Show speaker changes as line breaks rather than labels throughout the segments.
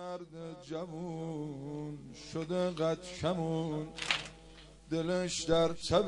مرد جوون شده قد کمون، دلش در تب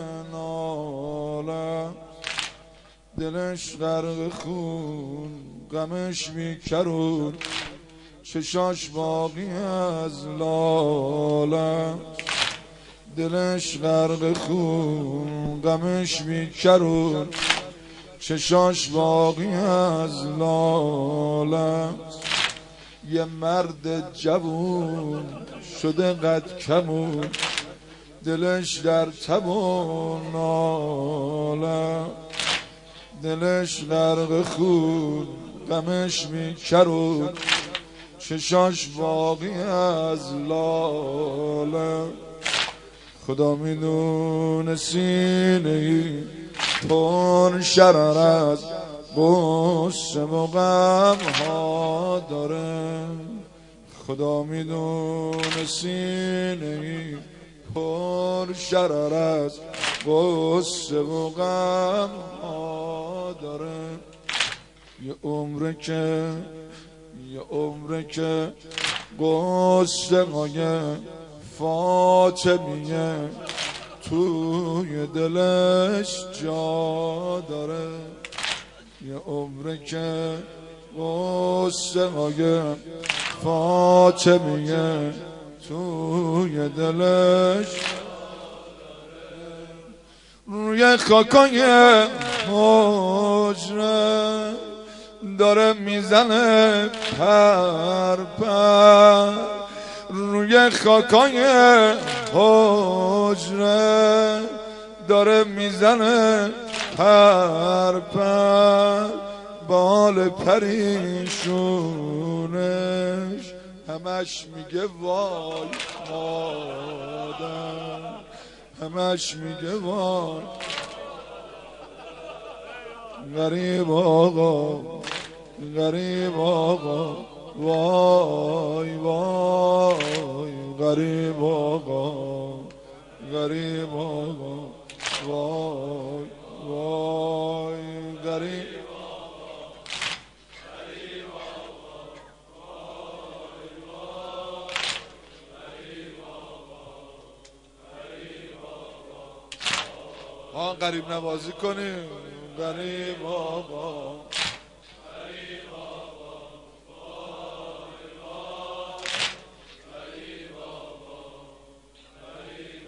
ناله، دلش غرق خون، غمش بیکرون، چشاش باقی از لاله. دلش غرق خون، غمش بیکرون، چشاش باقی از لاله. یه مرد جوون شده قد کمون، دلش در تب و ناله، دلش غرق خون، غمش بیکرون، چشاش باقی از لاله. خدا میدونه سینه ای پر شرر از غصه و غم ها داره. خدا میدونه سینه ای پر شرر از غصه و غم ها داره. یه عمره که غصه های فاطمیه توی دلش جا داره. یه عمره که غصه های فاطمیه توی دلش روی خاکای حجره داره میزنه پر پر. روی خاکای حجره داره میزنه پر پر. بال پریشونش همش میگه وای مادر، همش میگه وای. غریب آقا، غریب آقا، وای وای. غریب آقا، غریب آقا، وای وای. غریب ها غریب نوازی کنیم. غریب آقا، غریب آقا، وای غریب آقا، غریب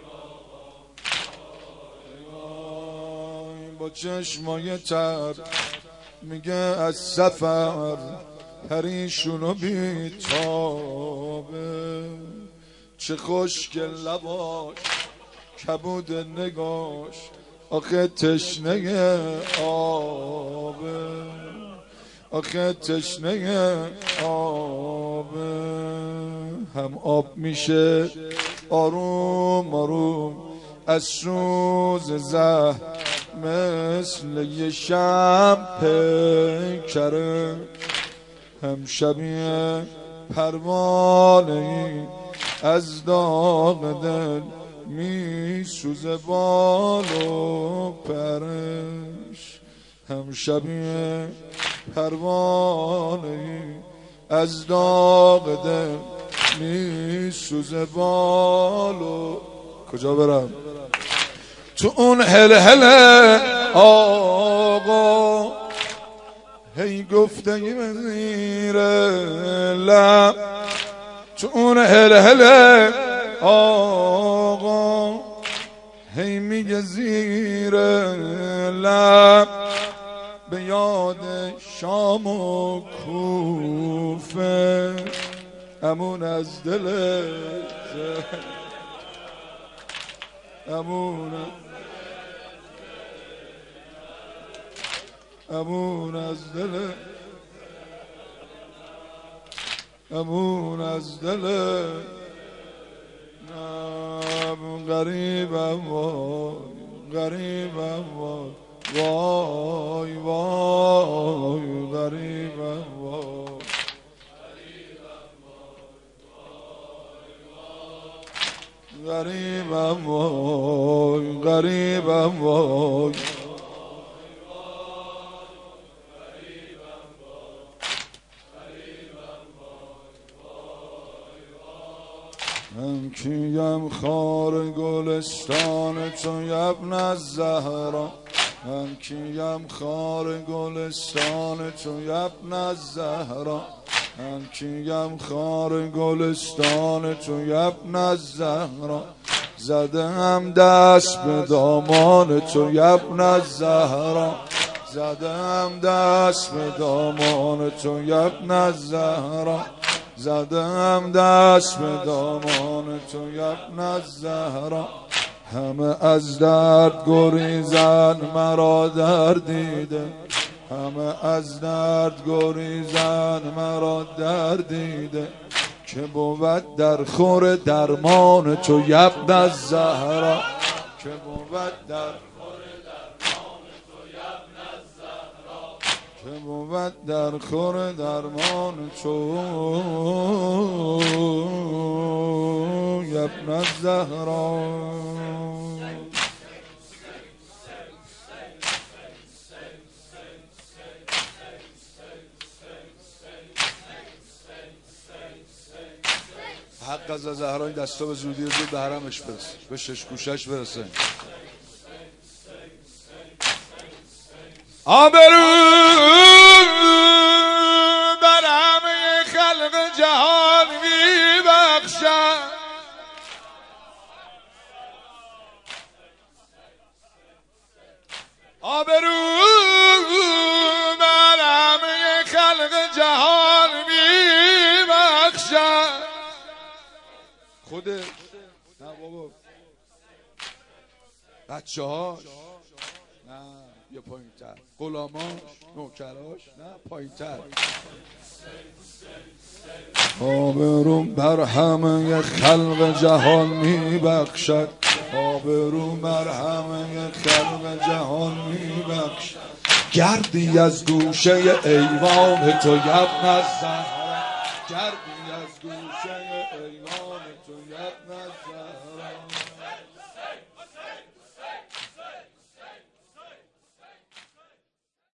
آقا. با چشمای تر میگه از سفر پریشون بی تابه. چه خوشگل لباش، کبود نگاش، آخه تشنه آبه، آخه تشنه آبه. هم آب میشه آروم آروم از سوز زهر، مثل یه شب پیکره. هم شبیه پروانه‌ای از داغ دل میسوزه بال و پرش. هم شبیه پروانه‌ای از داغ دل میسوزه بال و کجا برم تو اون هل هل آقا. هی گفتگی به زیر لب تو اون هل هل آقا. هی میگه زیر لب به یاد شام و کوفه. امون از دل امون از دل امون از دل غریبم وای، غریبم وای وای وای. غریبم وای، غریبم وای، غریبم وای. من کیم خار گلستان تو یبن الزهرا، من کیم خار گلستان تو یبن الزهرا، من کیم خار گلستان تو یبن الزهرا، زده هم دست به دامان تو یبن الزهرا، زده هم دست به دامان تو یبن الزهرا، زده هم دست به دامان تو یبن الزهرا. همه از درد گریزن مرا دردیده، همه از درد گریزن مرا دردیده، که بود در خور درمان تو یبن الزهرا، که بود در که بود در خور درمان تو یبن الزهرا. حق از زهرا این دستا به زودی زود به حرمش برسه، به شش گوشش برسه. آبرو بر همه خلق جهان می بخشد، آبرو بر همه خلق جهان می بخشد. خوده نه بابا بچه هاش نه یه پایین تر، غلاماش نوکراش نه پایین تر. آبرو بر همه خلق جهان می بخشد، آبرو بر همه خلق جهان می بخشد، گردی از گوشه ایوان تو یبن الزهرا، گردی از گوشه